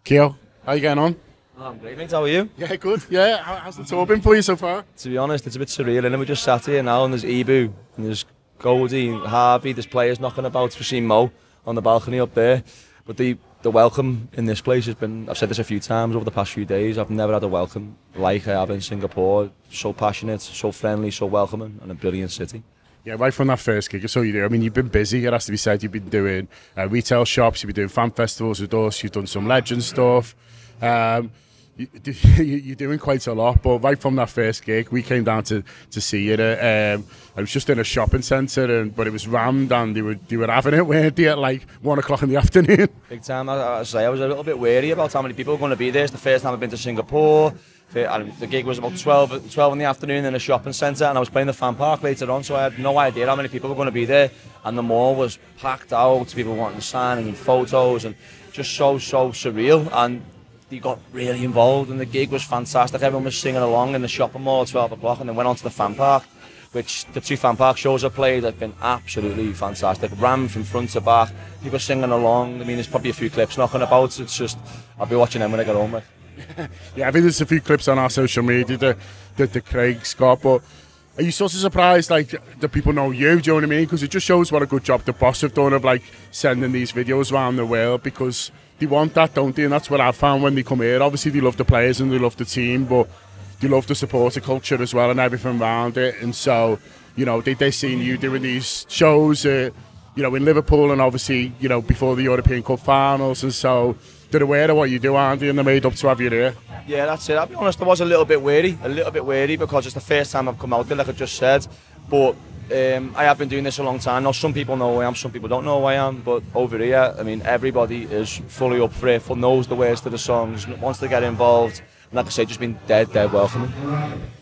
Keo, how you getting on? Oh, I'm great, mate. How are you? Yeah, good. Yeah, how's the tour been for you so far? To be honest, it's a bit surreal, and we just sat here now, and there's Ibu, and there's Goldie, and Harvey, there's players knocking about. We've seen Mo on the balcony up there. But the welcome in this place has been, I've said this a few times over the past few days, I've never had a welcome like I have in Singapore. So passionate, so friendly, so welcoming, and a brilliant city. Yeah, right from that first gig, I saw you there. I mean, you've been busy, it has to be said. You've been doing retail shops, you've been doing fan festivals with us, you've done some legend stuff. You're doing quite a lot, but right from that first gig, we came down to see you. I was just in a shopping centre, but it was rammed, and they were having it, weren't they, at like 1 o'clock in the afternoon? Big time. I was a little bit wary about how many people were going to be there. It's the first time I've been to Singapore. The gig was about 12 in the afternoon in a shopping centre, and I was playing the fan park later on, so I had no idea how many people were going to be there. And the mall was packed out, people wanting to sign and photos, and just so surreal. And they got really involved, and the gig was fantastic. Everyone was singing along in the shopping mall at 12 o'clock, and then went on to the fan park, which the 2 fan park shows I played have been absolutely fantastic. Rammed from front to back, people singing along. I mean, there's probably a few clips knocking about. It's just, I'll be watching them when I get home. Yeah, I think there's a few clips on our social media, the Craig Scott, but are you sort of surprised, like, that people know you, do you know what I mean? Because it just shows what a good job the boss have done of, like, sending these videos around the world, because they want that, don't they? And that's what I've found when they come here. Obviously, they love the players and they love the team, but they love the supporter culture as well and everything around it. And so, you know, they've seen you doing these shows, you know, in Liverpool, and obviously, you know, before the European Cup finals, and so they're aware of what you do, aren't they? And they're made up to have you there. Yeah, that's it. I'll be honest, I was a little bit wary because it's the first time I've come out there, like I just said. But I have been doing this a long time now. Some people know who I am, some people don't know who I am. But over here, I mean, everybody is fully up for it, knows the words to the songs, wants to get involved. And like I say, just been dead welcoming.